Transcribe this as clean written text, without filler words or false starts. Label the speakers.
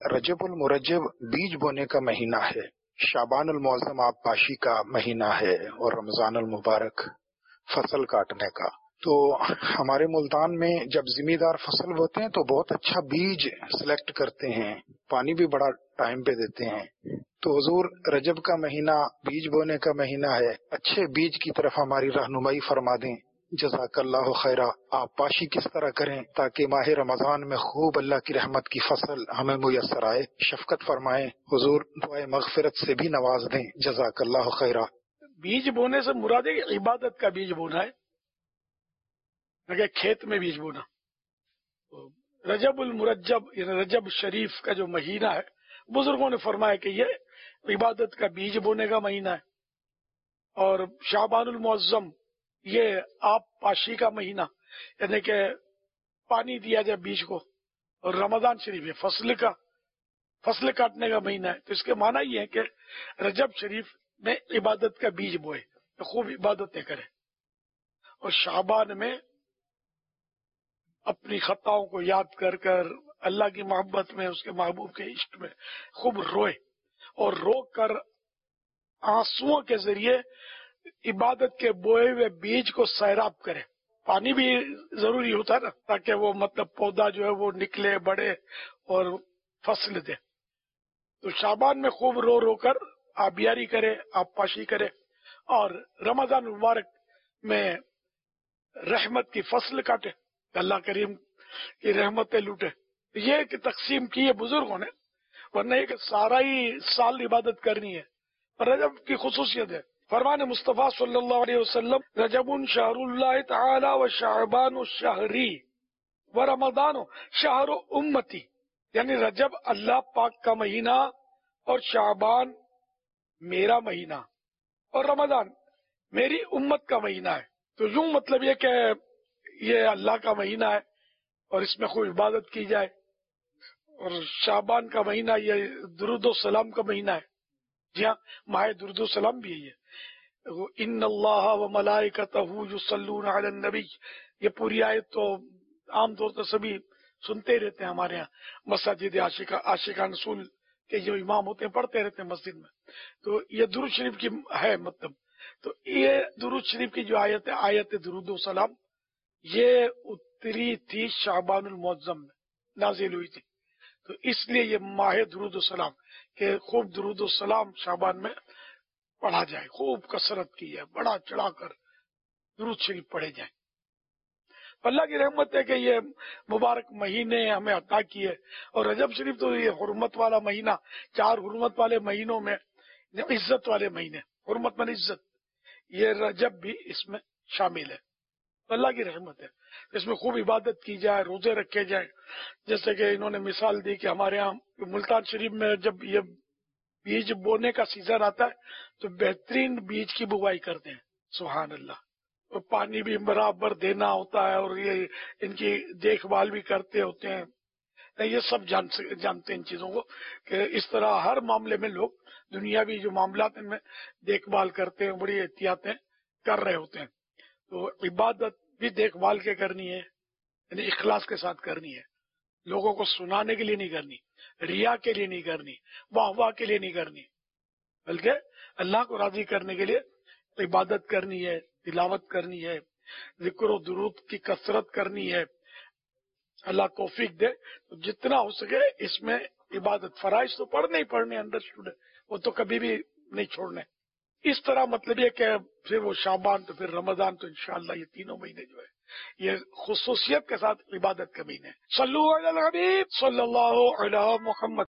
Speaker 1: رجب المرجب بیج بونے کا مہینہ ہے، شعبان المعظم آبپاشی کا مہینہ ہے، اور رمضان المبارک فصل کاٹنے کا۔ تو ہمارے ملتان میں جب ذمہ دار فصل ہوتے ہیں تو بہت اچھا بیج سلیکٹ کرتے ہیں، پانی بھی بڑا ٹائم پہ دیتے ہیں۔ تو حضور رجب کا مہینہ بیج بونے کا مہینہ ہے، اچھے بیج کی طرف ہماری رہنمائی فرما دیں۔ جزاک اللہ خیرہ۔ آپ پاشی کس طرح کریں تاکہ ماہ رمضان میں خوب اللہ کی رحمت کی فصل ہمیں میسر آئے؟ شفقت فرمائیں حضور، دعائے مغفرت سے بھی نواز دیں۔ جزاک اللہ خیرہ۔
Speaker 2: بیج بونے سے مراد ہے عبادت کا بیج بونا ہے، اگر کھیت میں بیج بونا۔ رجب المرجب یعنی رجب شریف کا جو مہینہ ہے، بزرگوں نے فرمایا کہ یہ عبادت کا بیج بونے کا مہینہ ہے، اور شعبان المعظم یہ آپ پاشی کا مہینہ، یعنی کہ پانی دیا جائے بیج کو، اور رمضان شریف یہ فصل کاٹنے کا مہینہ ہے۔ تو اس کے معنی یہ ہے کہ رجب شریف میں عبادت کا بیج بوئے، تو خوب عبادتیں کرے، اور شعبان میں اپنی خطاؤں کو یاد کر کر اللہ کی محبت میں، اس کے محبوب کے عشق میں خوب روئے، اور رو کر آنسوؤں کے ذریعے عبادت کے بوئے ہوئے بیج کو سیراب کرے۔ پانی بھی ضروری ہوتا ہے نا، تاکہ وہ پودا جو ہے وہ نکلے، بڑھے اور فصل دے۔ تو شعبان میں خوب رو رو کر آبیاری کرے، آب پاشی کرے، اور رمضان مبارک میں رحمت کی فصل کاٹے، اللہ کریم کی رحمتیں لوٹے۔ یہ کہ تقسیم کی ہے بزرگوں نے، ورنہ یہ کہ سارا ہی سال عبادت کرنی ہے۔ رجب کی خصوصیت ہے، فرمان مصطفیٰ صلی اللہ علیہ وسلم، رجب شہر اللہ تعالی و شعبان شہری و رمضان شہر امتی، یعنی رجب اللہ پاک کا مہینہ، اور شعبان میرا مہینہ، اور رمضان میری امت کا مہینہ ہے۔ تو یوں مطلب یہ کہ یہ اللہ کا مہینہ ہے اور اس میں خوب عبادت کی جائے، اور شعبان کا مہینہ یہ درود و سلام کا مہینہ ہے۔ جی ہاں، ماہ درود و سلام بھی ہے۔ ان اللہ و ملائکتہ یصلون علی النبی، یہ پوری آیت تو عام طور پر سبھی سنتے رہتے ہیں، ہمارے ہاں مساجد عاشقان رسول کے جو امام ہوتے ہیں پڑھتے رہتے ہیں مسجد میں۔ تو یہ درود شریف کی ہے مطلب۔ تو یہ درود شریف کی جو آیت ہے، آیت درود و سلام، یہ اتری تھی شعبان المعظم میں، نازل ہوئی تھی۔ تو اس لیے یہ ماہ درود و سلام، کہ خوب درود و سلام شعبان میں پڑھا جائے، خوب کثرت کی ہے، بڑا چڑھا کر درود شریف پڑھے جائیں۔ اللہ کی رحمت ہے کہ یہ مبارک مہینے ہمیں عطا کیے، اور رجب شریف تو یہ حرمت والا مہینہ، 4 حرمت والے مہینوں میں عزت والے مہینے، حرمت من عزت، یہ رجب بھی اس میں شامل ہے۔ اللہ کی رحمت ہے، اس میں خوب عبادت کی جائے، روزے رکھے جائیں۔ جیسے کہ انہوں نے مثال دی کہ ہمارے ہاں ملتان شریف میں جب یہ بیج بونے کا سیزن آتا ہے تو بہترین بیج کی بوائی کرتے ہیں، سبحان اللہ، اور پانی بھی برابر دینا ہوتا ہے، اور یہ ان کی دیکھ بھال بھی کرتے ہوتے ہیں۔ یہ سب جانتے ہیں ان چیزوں کو، کہ اس طرح ہر معاملے میں لوگ دنیاوی جو معاملات ان میں دیکھ بھال کرتے ہیں، بڑی احتیاطیں کر رہے ہوتے ہیں۔ تو عبادت بھی دیکھ بھال کے کرنی ہے، یعنی اخلاص کے ساتھ کرنی ہے، لوگوں کو سنانے کے لیے نہیں کرنی، ریا کے لیے نہیں کرنی، واہ واہ کے لیے نہیں کرنی، بلکہ اللہ کو راضی کرنے کے لیے عبادت کرنی ہے، تلاوت کرنی ہے، ذکر و درود کی کثرت کرنی ہے۔ اللہ توفیق دے تو جتنا ہو سکے اس میں عبادت، فرائض تو پڑھنے ہی پڑھنے، انڈرسٹوڈ ہے، وہ تو کبھی بھی نہیں چھوڑنے۔ اس طرح مطلب یہ کہ پھر وہ شعبان تو پھر رمضان، تو انشاءاللہ یہ تینوں مہینے جو ہے یہ خصوصیت کے ساتھ عبادت کے مہینے۔ صلو علی الحبیب صلی اللہ علی محمد۔